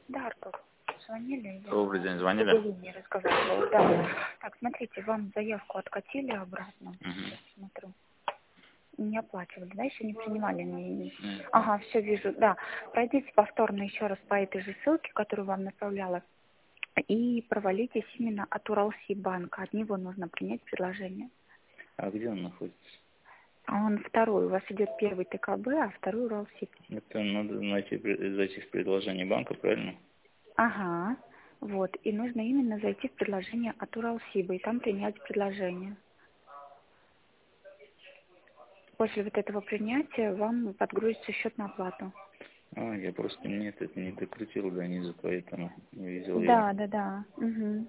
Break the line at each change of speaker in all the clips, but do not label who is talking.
Да, Артур, звонили,
Добрый день,
я с
звонили?
Евгенией разговаривала, да. Так, смотрите, вам заявку откатили обратно, сейчас
Угу.
смотрю. Не оплачивали, да, еще не принимали?
Нет.
Ага, все вижу, да. Пройдите повторно еще раз по этой же ссылке, которую вам направляла, и провалитесь именно от Уралси банка. От него нужно принять предложение.
А где он находится?
А он второй, у вас идет первый ТКБ, а второй Уралсиб.
Это надо зайти в предложение банка, правильно?
Ага, вот, и нужно именно зайти в предложение от Уралсиба, и там принять предложение. После вот этого принятия вам подгрузится счет на оплату.
Я просто нет, это не докрутил до низу, поэтому не видел его.
Да, да, да. Угу.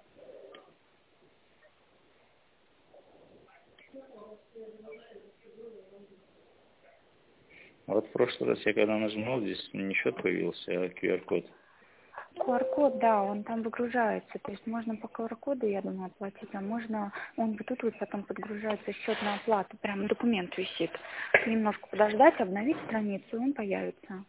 А вот в прошлый раз я когда нажимал, здесь не счет появился, а QR-код.
QR-код, да, он там выгружается. То есть можно по QR-коду, я думаю, оплатить, а можно, он вот тут вот потом подгружается счет на оплату. Прям документ висит. Немножко подождать, обновить страницу, и он появится.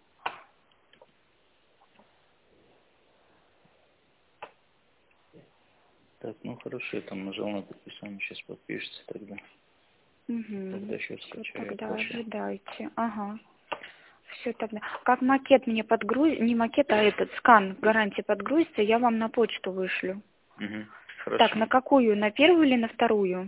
Так, ну хорошо, я там нажал на подписание, сейчас подпишется тогда.
Угу.
Тогда счет
Все,
скачаю,
тогда
оплачу.
ожидайте. Ага. Все тогда. Как макет мне подгрузит, не макет, а этот скан гарантии подгрузится, я вам на почту вышлю.
Угу.
Так,
Хорошо.
на какую? На первую или на вторую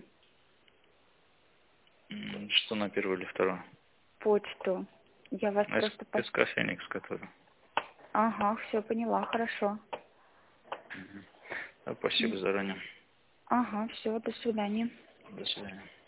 Что на первую или вторую?
почту? Я вас просто...
СК Феникс, который.
Ага, все, поняла, хорошо.
Спасибо заранее.
Ага, все, до свидания.
До свидания.